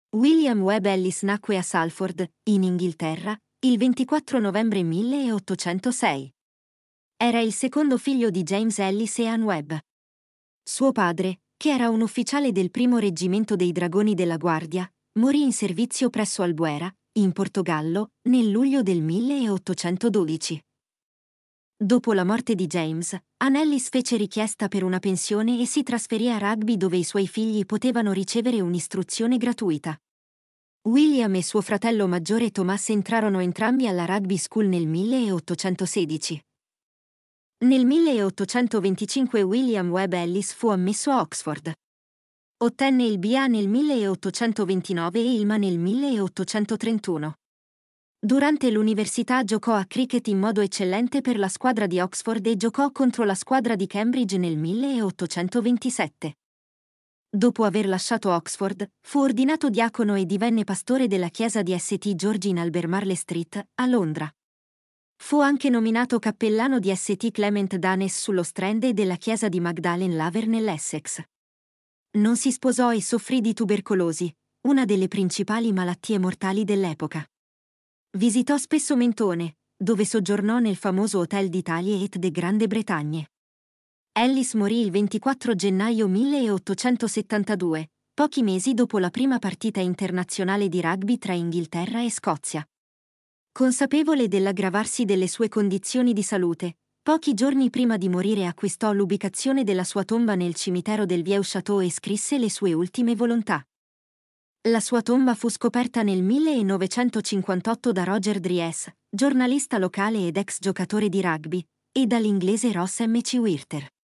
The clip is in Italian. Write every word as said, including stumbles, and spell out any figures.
William Webb Ellis nacque a Salford, in Inghilterra, il ventiquattro novembre milleottocentosei. Era il secondo figlio di James Ellis e Anne Webb. Suo padre, che era un ufficiale del primo reggimento dei dragoni della Guardia, morì in servizio presso Albuera, in Portogallo, nel luglio del milleottocentododici. Dopo la morte di James, Anne Ellis fece richiesta per una pensione e si trasferì a Rugby, dove i suoi figli potevano ricevere un'istruzione gratuita. William e suo fratello maggiore Thomas entrarono entrambi alla Rugby School nel milleottocentosedici. Nel milleottocentoventicinque William Webb Ellis fu ammesso a Oxford. Ottenne il B A nel milleottocentoventinove e il M A nel milleottocentotrentuno. Durante l'università giocò a cricket in modo eccellente per la squadra di Oxford e giocò contro la squadra di Cambridge nel milleottocentoventisette. Dopo aver lasciato Oxford, fu ordinato diacono e divenne pastore della chiesa di Saint George in Albemarle Street, a Londra. Fu anche nominato cappellano di Saint Clement Danes sullo Strand e della chiesa di Magdalen Laver nell'Essex. Non si sposò e soffrì di tubercolosi, una delle principali malattie mortali dell'epoca. Visitò spesso Mentone, dove soggiornò nel famoso Hotel d'Italie et de Grande Bretagne. Ellis morì il ventiquattro gennaio milleottocentosettantadue, pochi mesi dopo la prima partita internazionale di rugby tra Inghilterra e Scozia. Consapevole dell'aggravarsi delle sue condizioni di salute, pochi giorni prima di morire acquistò l'ubicazione della sua tomba nel cimitero del Vieux Château e scrisse le sue ultime volontà. La sua tomba fu scoperta nel millenovecentocinquantotto da Roger Dries, giornalista locale ed ex giocatore di rugby, e dall'inglese Ross M C Wirter.